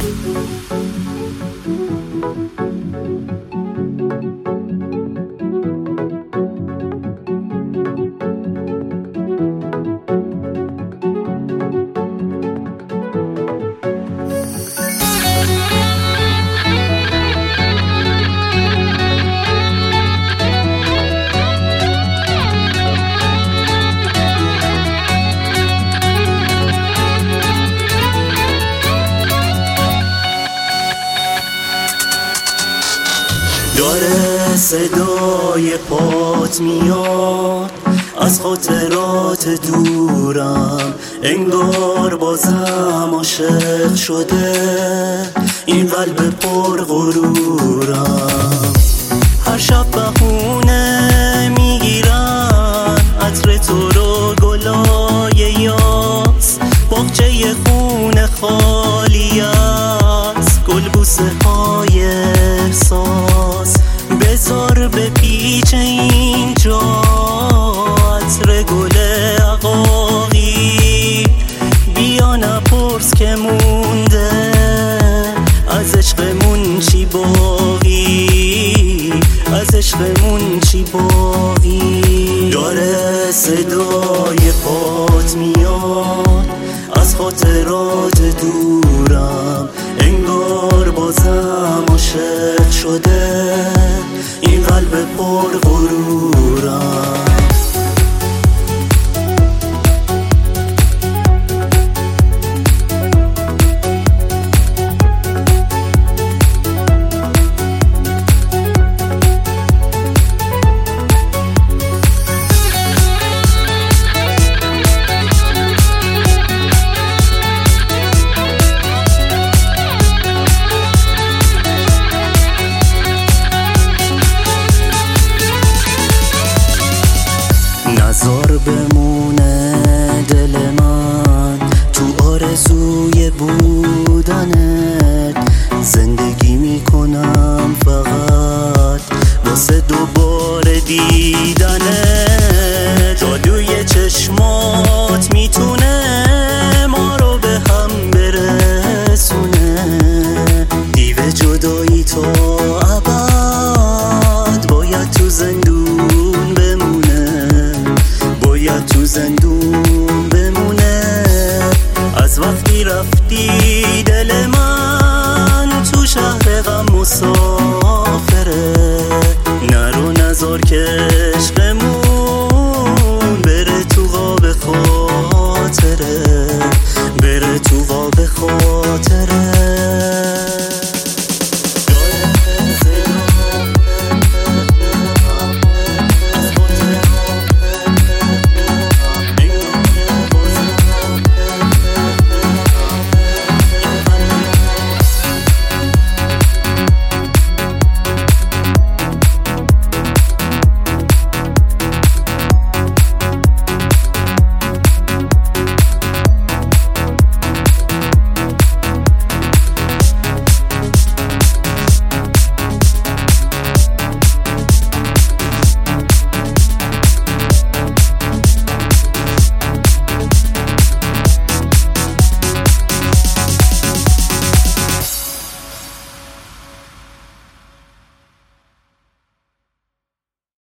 داره صدای پات میاد از خاطرات دورم، انگار بازم عاشق شده این قلب پر غرورم. هر شب بهونه میگیرن عطر تو رو گلای یاس، باغچه خونه خالی است گلبوسه های احساس. بذار بپیچه اینجا عطر گل عقاقی، بیا نپرس که مونده از عشقمون چی باقی، از عشقمون چی باقی. داره صدای پات میاد از خاطرات دورم، انگار بازم عاشق شده این قلب پر غرورم. نزار بمونه دل من تو آرزوی بودنت، زندگی میکنم فقط واسه دوباره دیدنت. جادوی چشمات میتونه ما رو به هم برسونه، دیو جدایی تا ابد باید تو زندون بمونه، باید تو زندون بمونه. از وقتی رفتی دل من تو شهر غم مسافره، نرو نزار که